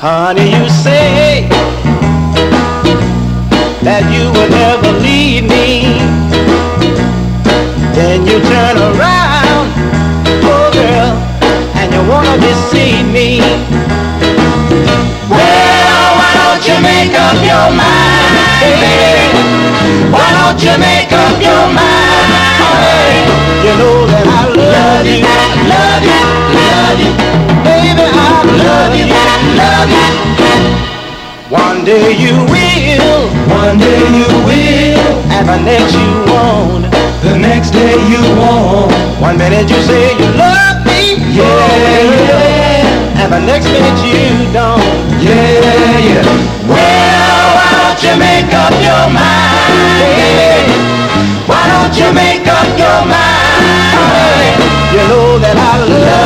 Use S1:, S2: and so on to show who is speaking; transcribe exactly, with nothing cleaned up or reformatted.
S1: Honey, you say that you will never leave me. Then you turn around, oh girl, and you wanna deceive me. Well, why don't you make up your mind, baby? Why don't you make up your mind, honey? You know that I love you, love you, love you. Baby, I love you, love you. One day you will, one day you will, and the next you won't, the next day you won't. One minute you say you love me, yeah, yeah, and the next minute you don't, yeah, yeah. Well, why don't you make up your mind, baby? Why don't you make up your mind? You know that I love you.